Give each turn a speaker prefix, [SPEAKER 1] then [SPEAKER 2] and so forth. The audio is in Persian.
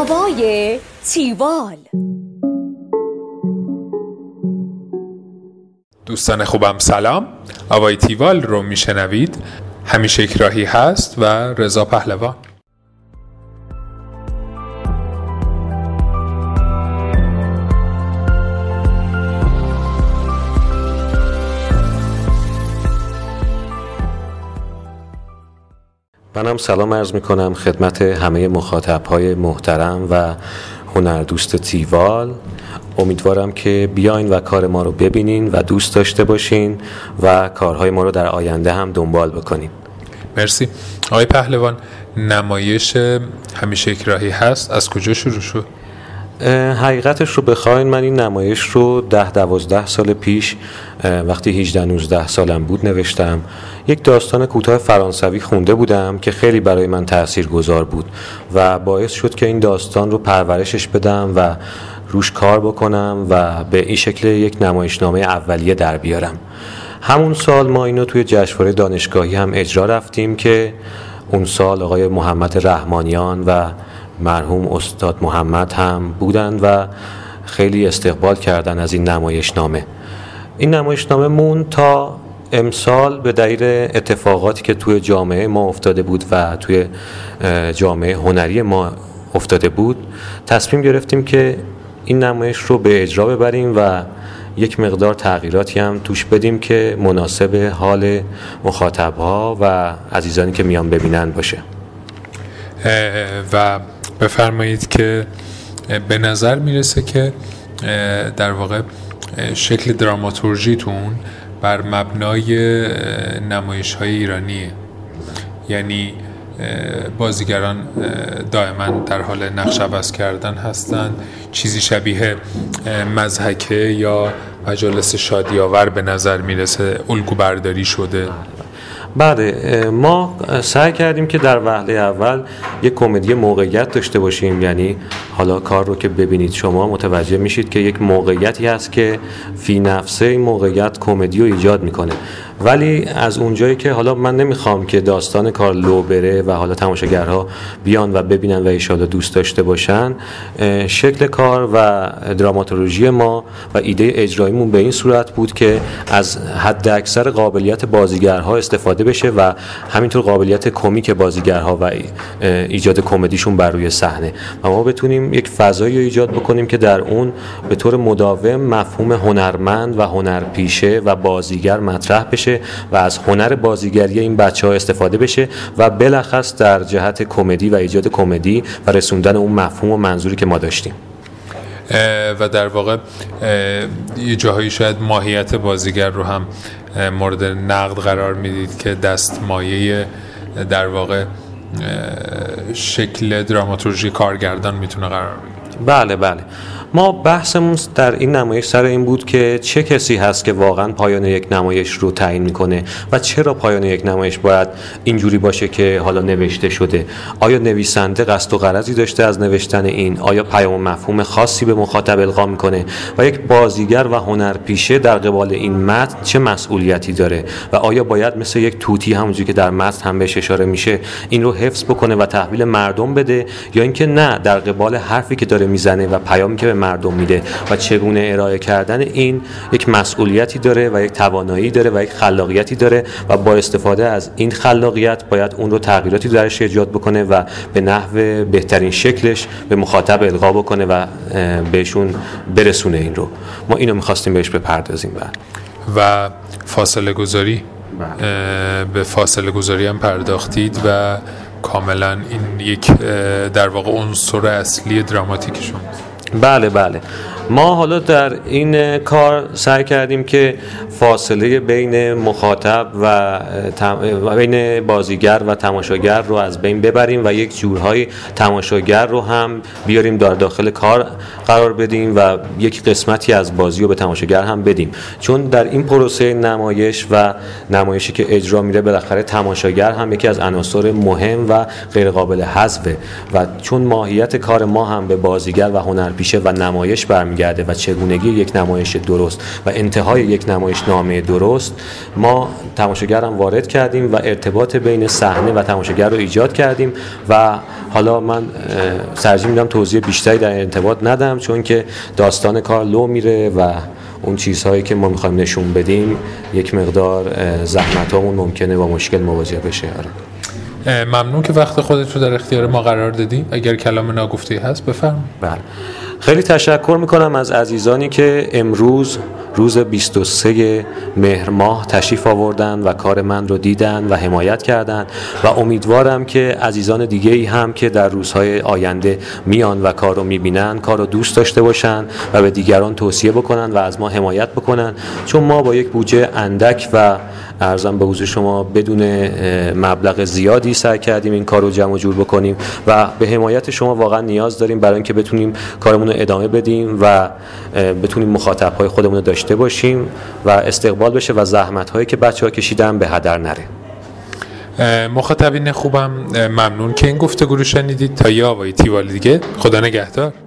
[SPEAKER 1] هوای تیوال.
[SPEAKER 2] دوستان خوبم سلام، هوای تیوال رو میشنوید. همیشه اکراهی هست و رضا پهلوان.
[SPEAKER 3] منم سلام عرض میکنم خدمت همه مخاطبهای محترم و هنردوست تیوال. امیدوارم که بیاین و کار ما رو ببینین و دوست داشته باشین و کارهای ما رو در آینده هم دنبال بکنین.
[SPEAKER 2] مرسی. آقای پهلوان، نمایش همیشه اکراهی هست از کجا شروع شد؟
[SPEAKER 3] حقیقتش رو بخواین من این نمایش رو 10-12 سال پیش وقتی 18-19 سالم بود نوشتم. یک داستان کوتاه فرانسوی خونده بودم که خیلی برای من تاثیرگذار بود و باعث شد که این داستان رو پرورشش بدم و روش کار بکنم و به این شکل یک نمایشنامه اولیه در بیارم. همون سال ما اینو توی جشنواره دانشگاهی هم اجرا رفتیم که اون سال آقای محمد رحمانیان و مرحوم استاد محمد هم بودند و خیلی استقبال کردن از این نمایشنامه. این نمایشنامه مون تا امسال به دلیل اتفاقاتی که توی جامعه ما افتاده بود و توی جامعه هنری ما افتاده بود تصمیم گرفتیم که این نمایش رو به اجرا ببریم و یک مقدار تغییراتی هم توش بدیم که مناسب حال مخاطبها و عزیزانی که میان ببینن باشه.
[SPEAKER 2] و بفرمایید که به نظر میرسه که در واقع شکل دراماتورژیتون بر مبنای نمایش‌های ایرانیه، یعنی بازیگران دائما در حال نقش عوض کردن هستند، چیزی شبیه مضحکه یا مجالس شادی‌آور به نظر میرسه الگو برداری شده.
[SPEAKER 3] بله، ما سعی کردیم که در وهله اول یک کمدی موقعیت داشته باشیم، یعنی حالا کار رو که ببینید شما متوجه میشید که یک موقعیتی هست که فی نفسه این موقعیت کمدی رو ایجاد میکنه، ولی از اونجایی که حالا من نمیخوام که داستان کار لو بره و حالا تماشاگرها بیان و ببینن و ایشالا دوست داشته باشن، شکل کار و دراماتورژی ما و ایده اجراییمون به این صورت بود که از حد اکثر قابلیت بازیگرها استفاده بشه و همینطور قابلیت کمیک بازیگرها و ایجاد کمدیشون بر روی صحنه و ما بتونیم یک فضایی رو ایجاد بکنیم که در اون به طور مداوم مفهوم هنرمند و هنرپیشه و بازیگر مطرح بشه و از هنر بازیگری این بچه‌ها استفاده بشه و بالاخص در جهت کمدی و ایجاد کمدی و رسوندن اون مفهوم و منظوری که ما داشتیم.
[SPEAKER 2] و در واقع یه جاهایی شاید ماهیت بازیگر رو هم مورد نقد قرار میدید که دستمایه در واقع شکل دراماتورژی کارگردان میتونه قرار بگیره.
[SPEAKER 3] بله، ما بحثمون در این نمایش سر این بود که چه کسی هست که واقعا پایان یک نمایش رو تعیین میکنه و چرا پایان یک نمایش باید اینجوری باشه که حالا نوشته شده. آیا نویسنده قصد و غرضی داشته از نوشتن این؟ آیا پیام و مفهوم خاصی به مخاطب القا میکنه؟ و یک بازیگر و هنرپیشه در قبال این متن چه مسئولیتی داره و آیا باید مثل یک توتی همونجوری که در متن هم بهش اشاره میشه این رو حفظ بکنه و تحویل مردم بده، یا اینکه نه، در قبال حرفی که داره میزنه و پیامی که به مردم میده و چگونه ارائه کردن این یک مسئولیتی داره و یک توانایی داره و یک خلاقیتی داره و با استفاده از این خلاقیت باید اون رو تغییراتی درش ایجاد بکنه و به نحو بهترین شکلش به مخاطب القا بکنه و بهشون برسونه. این رو ما اینو می‌خواستیم بهش بپردازیم.
[SPEAKER 2] و فاصله گذاری، به فاصله گذاری هم پرداختید و کاملا این یک در واقع عنصر اصلی دراماتیکشون.
[SPEAKER 3] بله، ما حالا در این کار سعی کردیم که فاصله بین مخاطب و بین بازیگر و تماشاگر رو از بین ببریم و یک جورهای تماشاگر رو هم بیاریم در داخل کار قرار بدیم و یک قسمتی از بازی رو به تماشاگر هم بدیم، چون در این پروسه نمایش و نمایشی که اجرا میره بالاخره تماشاگر هم یکی از عناصر مهم و غیر قابل حذفه و چون ماهیت کار ما هم به بازیگر و هنر هنرپیشه و نمایش برمیگرده و چگونگی یک نمایش درست و انتهای یک نمایشنامه درست، ما تماشاگر هم وارد کردیم و ارتباط بین صحنه و تماشاگر رو ایجاد کردیم و حالا من ترجیح میدم توضیح بیشتری در ارتباط ندم، چون که داستان کار لو میره و اون چیزهایی که ما میخوایم نشون بدیم یک مقدار زحمتامون ممکنه با مشکل مواجه بشه.
[SPEAKER 2] ممنون که وقت خودت رو در اختیار ما قرار دادی. اگر کلام ناگفته هست بفرمایید.
[SPEAKER 3] بله، خیلی تشکر میکنم از عزیزانی که امروز روز 23 مهر ماه تشریف آوردن و کار من رو دیدن و حمایت کردن و امیدوارم که عزیزان دیگه‌ای هم که در روزهای آینده میان و کار رو میبینن کار رو دوست داشته باشن و به دیگران توصیه بکنن و از ما حمایت بکنن، چون ما با یک بودجه اندک و ارزم به حضور شما بدون مبلغ زیادی سعی کردیم این کار رو جمع جور بکنیم و به حمایت شما واقعا نیاز داریم برای اینکه بتونیم کارمون رو ادامه بدیم و بتونیم مخاطب‌های خودمون رو داشته باشیم و استقبال بشه و زحمت‌هایی که بچه‌ها کشیدن به هدر نره.
[SPEAKER 2] مخاطبین خوبم، ممنون که این گفتگو رو شنیدید. تا یه آوای تیوال دیگه، خدا نگهدار.